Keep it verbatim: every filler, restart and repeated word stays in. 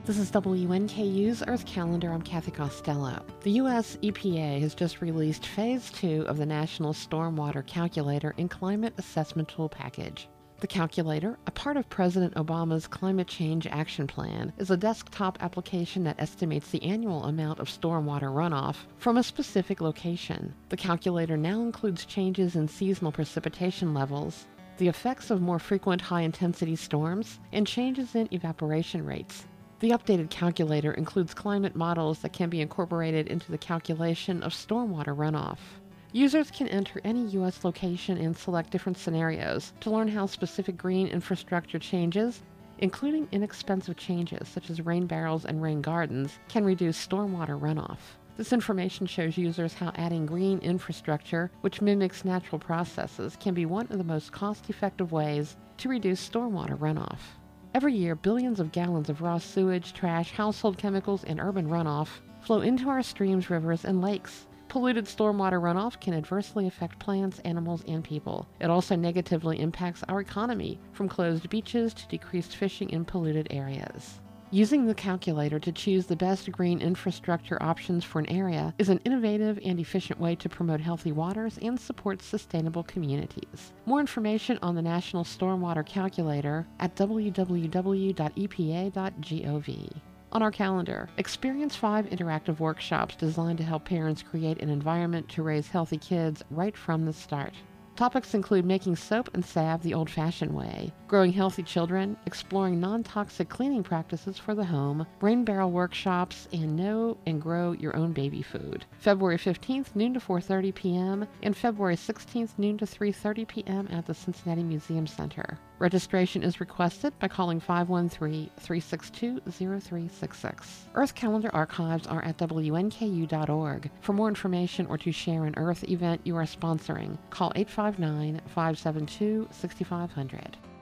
This is W N K U's Earth Calendar. I'm Kathy Costello. The U S E P A has just released Phase two of the National Stormwater Calculator and Climate Assessment Tool Package. The calculator, a part of President Obama's Climate Change Action Plan, is a desktop application that estimates the annual amount of stormwater runoff from a specific location. The calculator now includes changes in seasonal precipitation levels, the effects of more frequent high-intensity storms, and changes in evaporation rates. The updated calculator includes climate models that can be incorporated into the calculation of stormwater runoff. Users can enter any U S location and select different scenarios to learn how specific green infrastructure changes, including inexpensive changes such as rain barrels and rain gardens, can reduce stormwater runoff. This information shows users how adding green infrastructure, which mimics natural processes, can be one of the most cost-effective ways to reduce stormwater runoff. Every year, billions of gallons of raw sewage, trash, household chemicals, and urban runoff flow into our streams, rivers, and lakes. Polluted stormwater runoff can adversely affect plants, animals, and people. It also negatively impacts our economy, from closed beaches to decreased fishing in polluted areas. Using the calculator to choose the best green infrastructure options for an area is an innovative and efficient way to promote healthy waters and support sustainable communities. More information on the National Stormwater Calculator at w w w dot e p a dot gov. On our calendar, experience five interactive workshops designed to help parents create an environment to raise healthy kids right from the start. Topics include making soap and salve the old-fashioned way, growing healthy children, exploring non-toxic cleaning practices for the home, rain barrel workshops, and know and grow your own baby food. February fifteenth, noon to four thirty p m and February sixteenth, noon to three thirty p m at the Cincinnati Museum Center. Registration is requested by calling five one three, three six two, zero three six six. Earth Calendar archives are at w n k u dot org. For more information or to share an Earth event you are sponsoring, call eight five nine, five seven two, six five zero zero.